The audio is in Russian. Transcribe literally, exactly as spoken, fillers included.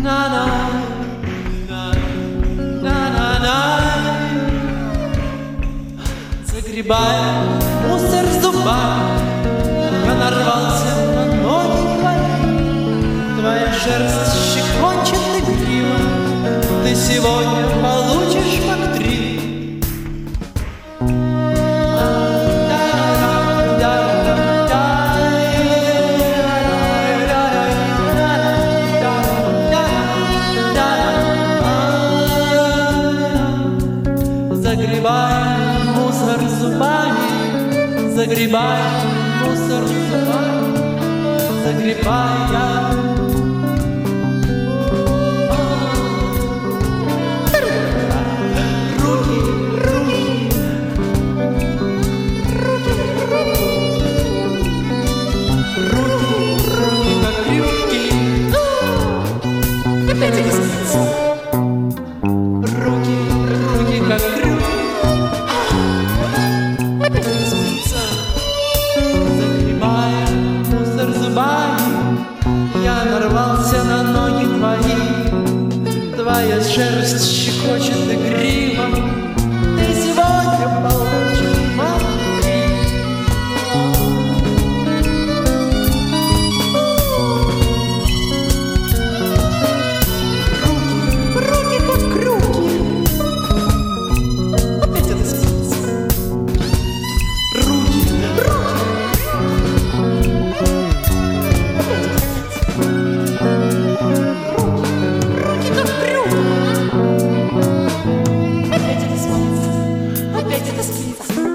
Загребая мусор зубами, я нарвался на ноги твои. Твоя шерсть щекочет игриво, ты сегодня получишь как три. Загребая мусор зубами, загребая мусор зубами, загребая. Руки, руки, руки, руки, как крюки. Опять эти спицы. Руки, руки, как крюки. Загребая мусор зубами, я нарвался на ноги твои. Твоя шерсть щекочет игриво, ты сегодня получишь матери. Руки, руки как крюки. Опять это спица. Руки, руки. Руки как крюки. Опять это спица. Опять это спица.